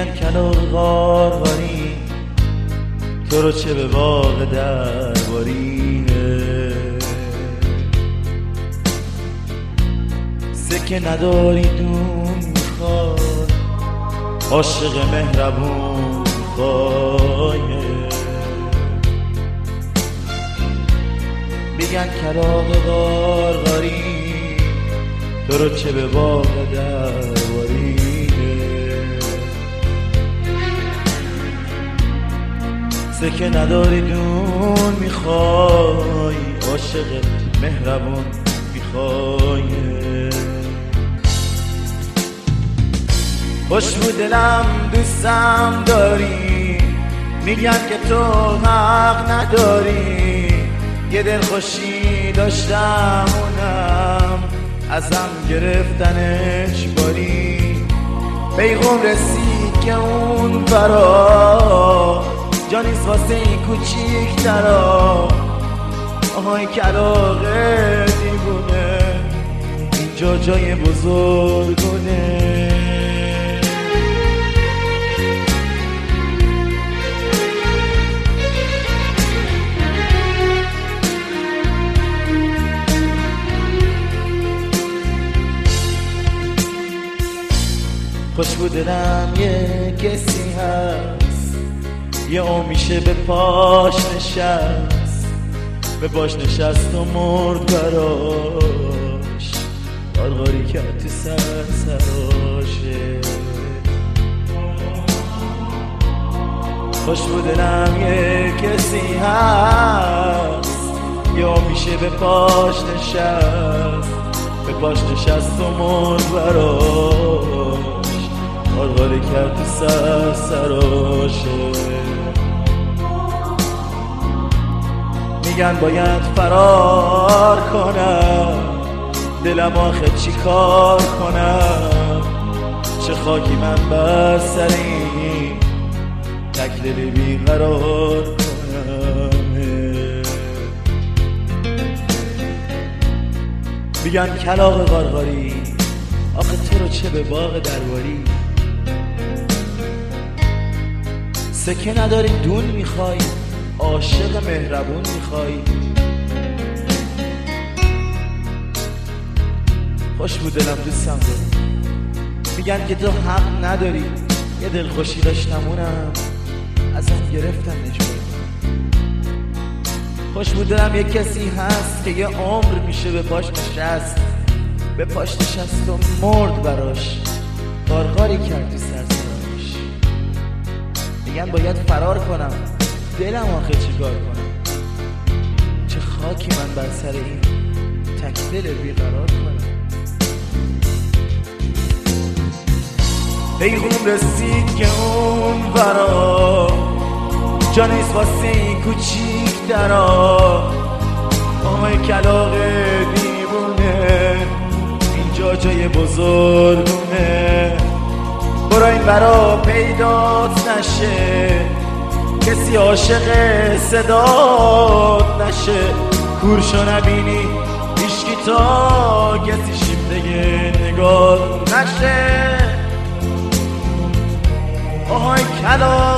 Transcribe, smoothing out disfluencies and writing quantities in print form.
میگن کلاغ غارغاری تو رو چه به باغ دربارینه، سکه نداری دون میخوای عاشق مهربون میخوای. میگن کلاغ غارغاری تو رو چه به باغ دربارینه، سکه نداری دون میخوای عاشق مهربون میخوای. خوش بود دلم دوستم داری، میگن که تو حق نداری، یه دل خوشی داشتم اونم ازم گرفتنش باری. پیغام رسید که اون برا جا نیست واسه این کوچیک درا، آهای کلاغ دیوونه اینجا جای بزرگونه. خوش بود دلم یه کسی هست یه میشه به پاش نشست، به پاش نشست و مرد براش، غارغاری کرد تو سراشه. خوش بود دلم یه کسی هست یه میشه به پاش نشست، به پاش نشست و مرد براش، غارغاری کرد تو سراشه. میگن باید فرار کنم، دلم آخه چی کار کنم، چه خاکی من بر سر این تک دل بیقرار کنم. میگن کلاغ غارغاری آخه تو رو چه به باغ درباری، سکه نداری دون میخوای عاشق مهربون میخوای. خوش بود دلم دوستم داری، میگن که تو حق نداری، یه دل خوشی داشتم اونم ازم گرفتن نجوری. خوش بود دلم یه کسی هست که یه عمر میشه به پاش نشست، به پاش نشست و مرد براش، غارغاری کرد تو سرسراش. میگن باید فرار کنم، دلم آخه چی کار کنم، چه خاکی من بر سر این تک دل بیقرار کنم. پیغام رسید که اون ورا جا نیست واسه این کوچیک درا، آهای کلاغ دیوونه اینجا جای بزرگونه. برو این ورا پیدات نشه، کسی عاشق صدات نشه، کورشو نبینی هیچکی تا کسی شیفته نگاه نشه. آهای کلاغ